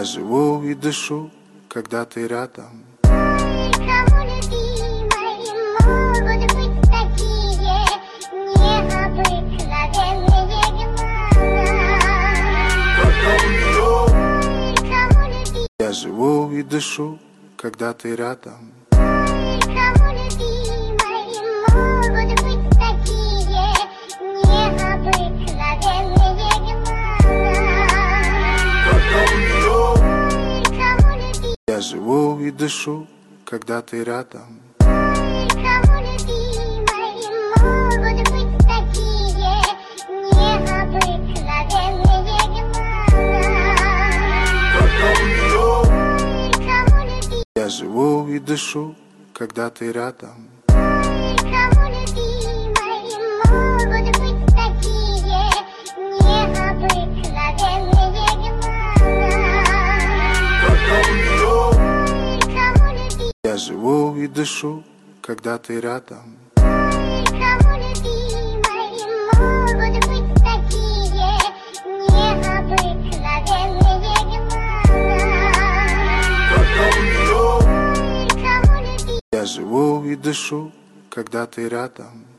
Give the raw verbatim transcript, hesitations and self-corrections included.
Я живу и дышу, когда ты рядом. Кому любимой могут быть такие необыкновенные глаза. Кому любимой Я живу и дышу, когда ты рядом. Кому любимой могут быть такие необыкновенные глаза. Кому любимой Я живу и дышу, когда ты рядом. Кому любимой могут быть такие необыкновенные глаза. Кому любимой Я живу и дышу, когда ты рядом. Кому любимой могут быть такие необыкновенные глаза. Кому любимой Я живу и дышу, когда ты рядом. Кому любимой могут быть такие необыкновенные глаза. Кому любимой Я живу и дышу, когда ты рядом.